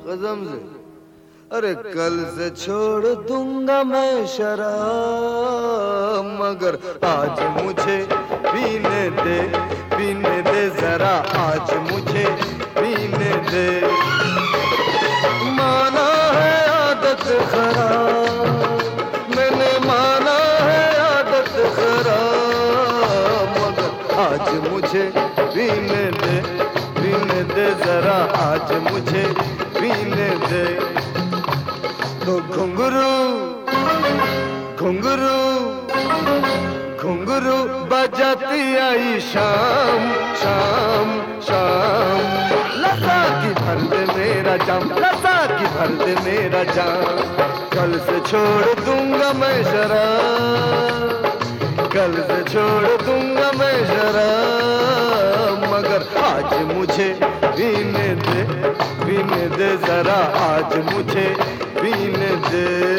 कसम से। अरे कल से छोड़ दूंगा मैं शराब, मगर आज मुझे पीने दे जरा, आज मुझे पीने दे। माना है आदत खराब, मैंने माना है आदत खराब, मगर आज मुझे पीने दे जरा, आज मुझे पीने दे। तो घुंघरू घुंघरू घुंघरू बजाती आई शाम शाम शाम, लता की भर दे मेरा जाम, लता की भर दे मेरा जाम। कल से छोड़ दूंगा मैं शराब, कल से छोड़ दूंगा मैं शराब, मगर आज मुझे पीने दे जरा, आज मुझे पीने दे।